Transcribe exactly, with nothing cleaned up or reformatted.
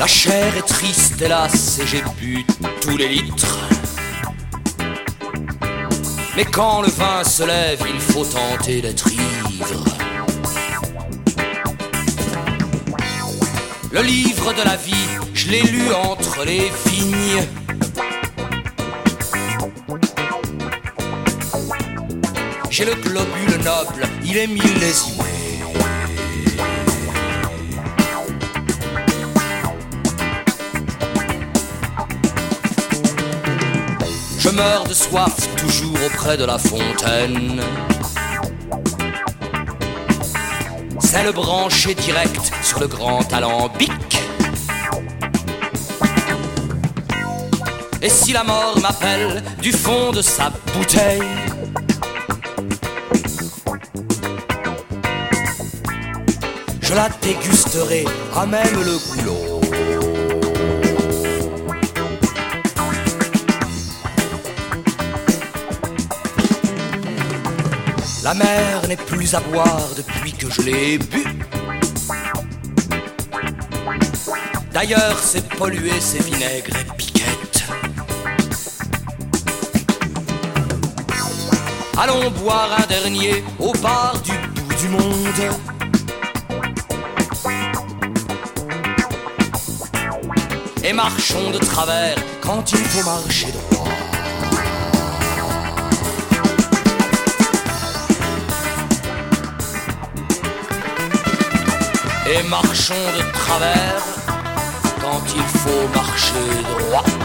Ma chair est triste hélas et j'ai bu tous les litres. Mais quand le vin se lève, il faut tenter d'être ivre. Le livre de la vie, je l'ai lu entre les vignes. J'ai le globule noble, il est millésimé. Je meurs de soif, toujours auprès de la fontaine. C'est le branché direct sur le grand alambic. Et si la mort m'appelle du fond de sa bouteille, je la dégusterai à même le goulot. La mer n'est plus à boire depuis que je l'ai bu. D'ailleurs, c'est pollué, c'est vinaigre et piquette. Allons boire un dernier au bar du bout du monde. Et marchons de travers quand il faut marcher droit. Et marchons de travers quand il faut marcher droit.